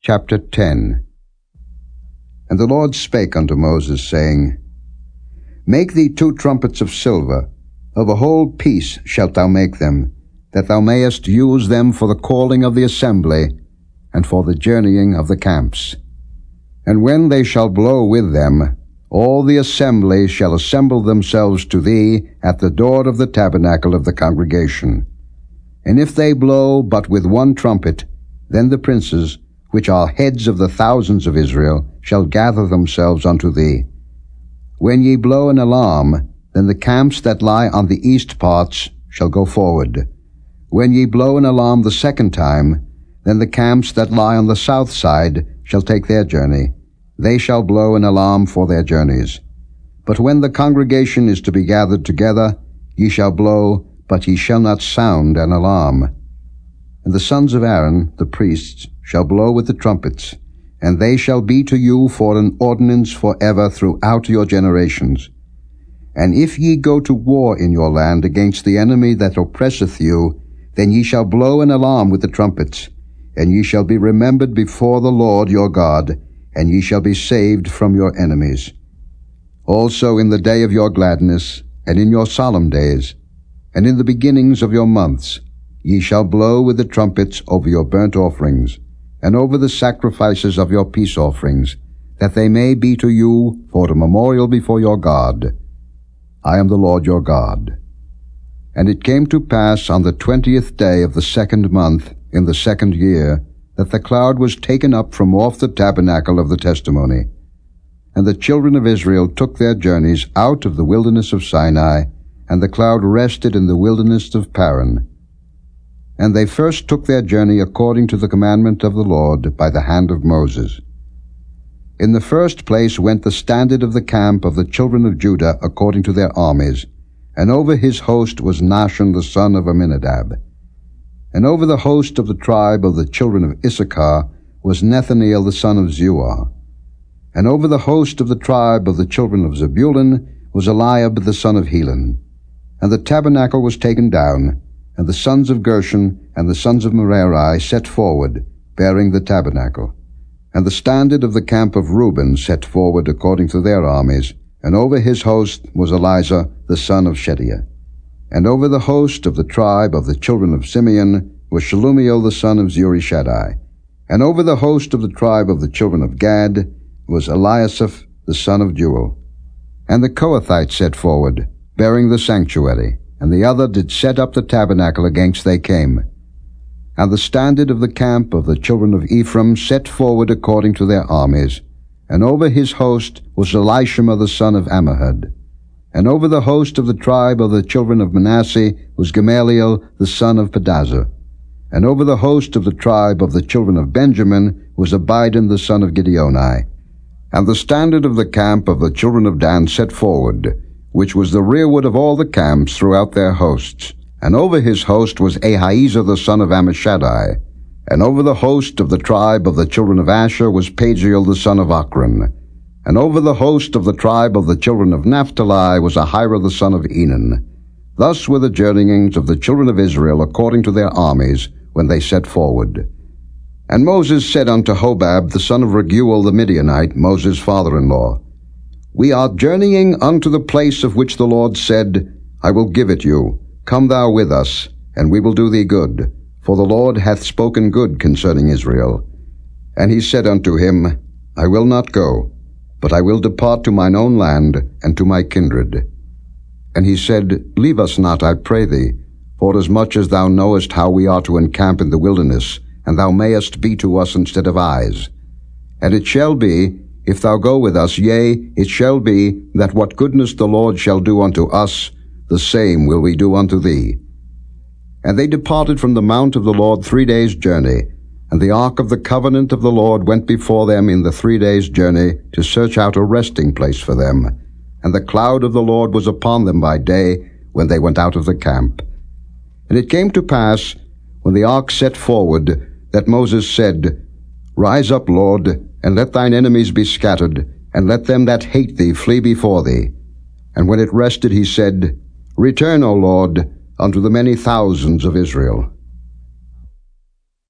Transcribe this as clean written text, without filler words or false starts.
Chapter 10. And the Lord spake unto Moses, saying, Make thee 2 trumpets of silver, of a whole piece shalt thou make them, that thou mayest use them for the calling of the assembly, and for the journeying of the camps. And when they shall blow with them, all the assembly shall assemble themselves to thee at the door of the tabernacle of the congregation. And if they blow but with 1 trumpet, then the princes, which are heads of the thousands of Israel, shall gather themselves unto thee. When ye blow an alarm, then the camps that lie on the east parts shall go forward. When ye blow an alarm the 2nd time, then the camps that lie on the south side shall take their journey. They shall blow an alarm for their journeys. But when the congregation is to be gathered together, ye shall blow, but ye shall not sound an alarm. And the sons of Aaron, the priests, shall blow with the trumpets, and they shall be to you for an ordinance forever throughout your generations. And if ye go to war in your land against the enemy that oppresseth you, then ye shall blow an alarm with the trumpets, and ye shall be remembered before the Lord your God, and ye shall be saved from your enemies. Also in the day of your gladness, and in your solemn days, and in the beginnings of your months, ye shall blow with the trumpets over your burnt offerings, and over the sacrifices of your peace offerings, that they may be to you for a memorial before your God. I am the Lord your God. And it came to pass on the 20th day of the 2nd month, in the 2nd year, that the cloud was taken up from off the tabernacle of the testimony. And the children of Israel took their journeys out of the wilderness of Sinai, and the cloud rested in the wilderness of Paran. And they first took their journey according to the commandment of the Lord by the hand of Moses. In the first place went the standard of the camp of the children of Judah according to their armies, and over his host was Nahshon the son of Amminadab. And over the host of the tribe of the children of Issachar was Nethaneel the son of Zuar. And over the host of the tribe of the children of Zebulun was Eliab the son of Helon. And the tabernacle was taken down, and the sons of Gershon and the sons of Merari set forward, bearing the tabernacle. And the standard of the camp of Reuben set forward according to their armies, and over his host was Elizur the son of Shedeiah. And over the host of the tribe of the children of Simeon was Shelumiel the son of Zurishaddai. And over the host of the tribe of the children of Gad was Eliasaph the son of Jeuel. And the Kohathites set forward, bearing the sanctuary, and the other did set up the tabernacle against they came. And the standard of the camp of the children of Ephraim set forward according to their armies, and over his host was Elishama the son of Ammihud. And over the host of the tribe of the children of Manasseh was Gamaliel the son of Pedazur. And over the host of the tribe of the children of Benjamin was Abidan the son of Gideoni. And the standard of the camp of the children of Dan set forward, which was the rearward of all the camps throughout their hosts. And over his host was Ahiezer the son of Ammishaddai. And over the host of the tribe of the children of Asher was Pagiel the son of Ochran. And over the host of the tribe of the children of Naphtali was Ahira the son of Enan. Thus were the journeyings of the children of Israel according to their armies, when they set forward. And Moses said unto Hobab the son of Raguel the Midianite, Moses' father-in-law, We are journeying unto the place of which the Lord said, I will give it you. Come thou with us, and we will do thee good. For the Lord hath spoken good concerning Israel. And he said unto him, I will not go, but I will depart to mine own land, and to my kindred. And he said, Leave us not, I pray thee, forasmuch as thou knowest how we are to encamp in the wilderness, and thou mayest be to us instead of eyes. And it shall be, if thou go with us, yea, it shall be, that what goodness the Lord shall do unto us, the same will we do unto thee. And they departed from the mount of the Lord 3 days' journey, and the ark of the covenant of the Lord went before them in the 3 days' journey to search out a resting place for them. And the cloud of the Lord was upon them by day, when they went out of the camp. And it came to pass, when the ark set forward, that Moses said, Rise up, Lord, and let thine enemies be scattered, and let them that hate thee flee before thee. And when it rested, he said, Return, O Lord, unto the many thousands of Israel.